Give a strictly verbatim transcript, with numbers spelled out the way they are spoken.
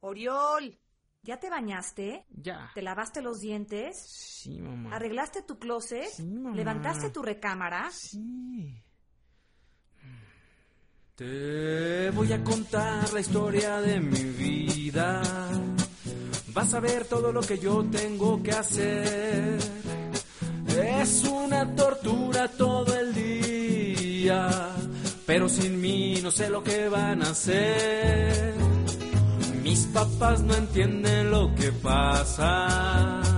Oriol, ¿ya te bañaste? Ya. ¿Te lavaste los dientes? Sí, mamá. ¿Arreglaste tu closet? Sí, mamá. ¿Levantaste tu recámara? Sí. Te voy a contar la historia de mi vida. Vas a ver todo lo que yo tengo que hacer. Es una tortura todo el día, pero sin mí no sé lo que van a hacer. Mis papás no entienden lo que pasa.